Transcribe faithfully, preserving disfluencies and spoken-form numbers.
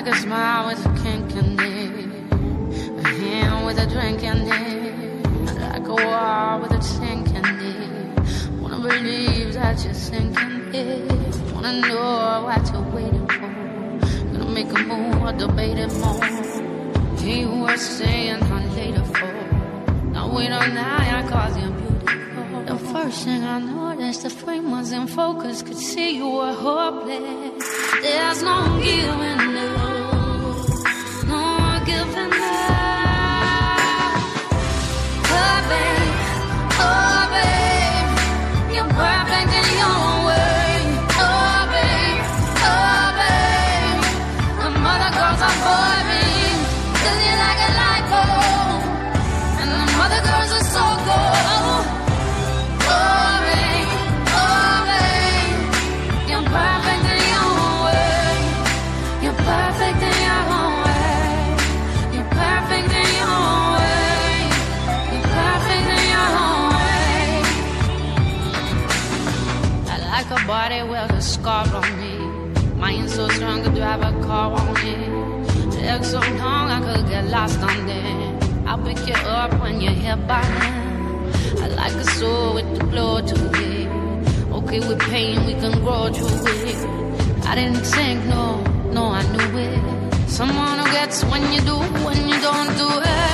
like a smile with a kink in it, a hand with a drink in it, like a wall with a sink in it. Wanna believe that you're sinking it. Wanna know what you're waiting for. Gonna make a move or debate it more. Ain't worth saying how later for. Now wait on that, cause you're beautiful. The first thing I noticed, the frame was in focus. Could see you were hopeless. There's no giving up, no giving up. Oh babe, oh babe, you're perfect in your own way. Oh babe, oh babe, the mother girls are for me. Cause you're like a light bulb, and the mother girls are so cold. Oh babe, oh babe, you're perfect in your own way. You're perfect in your own way. You're perfect in your own way. You're perfect in your own way. I like a body with a scar on me. Mind so strong, could drive a car on it. Legs so long, I could get lost on them. I'll pick you up when you're here by now. I like a soul with the glow to it. Okay, with pain, we can grow through it. I didn't think, no, no, I knew it. Someone who gets when you do, when you don't do it.